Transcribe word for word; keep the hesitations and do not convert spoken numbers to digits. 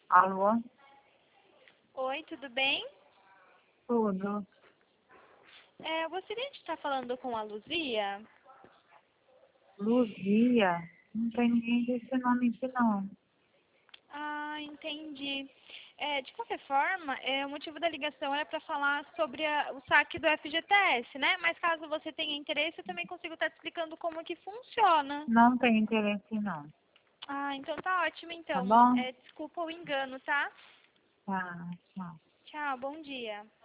Alô? Oi, tudo bem? Tudo. É, eu gostaria de estar falando com a Luzia. Luzia? Não tem ninguém desse nome aqui, não. Ah, entendi. É, de qualquer forma, é, o motivo da ligação era para falar sobre a- o saque do F G T S, né? Mas caso você tenha interesse, eu também consigo estar te explicando como que funciona. Não tem interesse, não. Ah, então tá ótimo, Tá então. bom? É, desculpa o engano, tá? Tá, tchau. Tchau, bom dia.